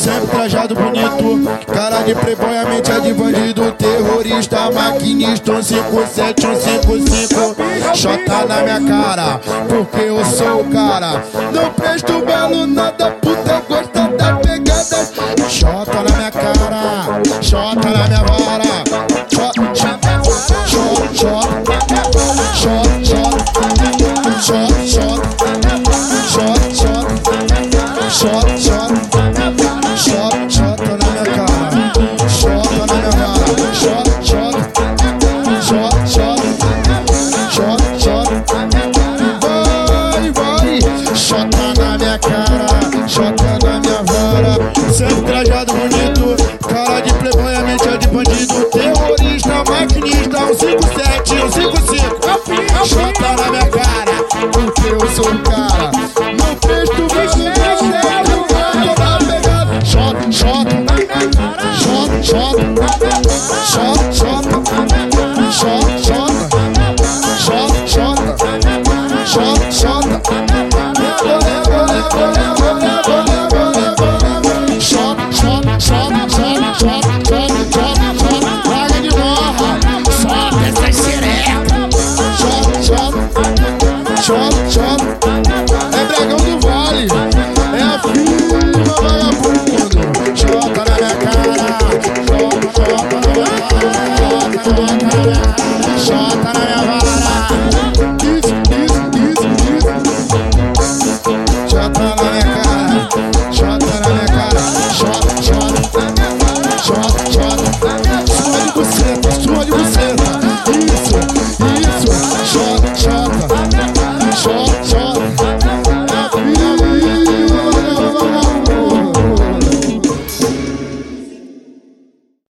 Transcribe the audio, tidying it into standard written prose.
sempre trajado bonito, cara de playboy, a mente é de bandido, terrorista, maquinista, 157, 155. Xota na minha cara, porque eu sou o cara. Não presto belo nada, puta gosta da pegada. Xota na minha cara, xota na minha vara. Xota, xota, xota, xota, xota, xota, xota, xota, xota, xota na minha cara, xota na minha vara, xota, xota, xota, xota, vai, xota na minha cara, xota na minha vara. Sempre trajado bonito, cara de playboy, a mente é de bandido, terrorista, maquinista, 157, 155. Xota na minha cara, porque eu sou o cara.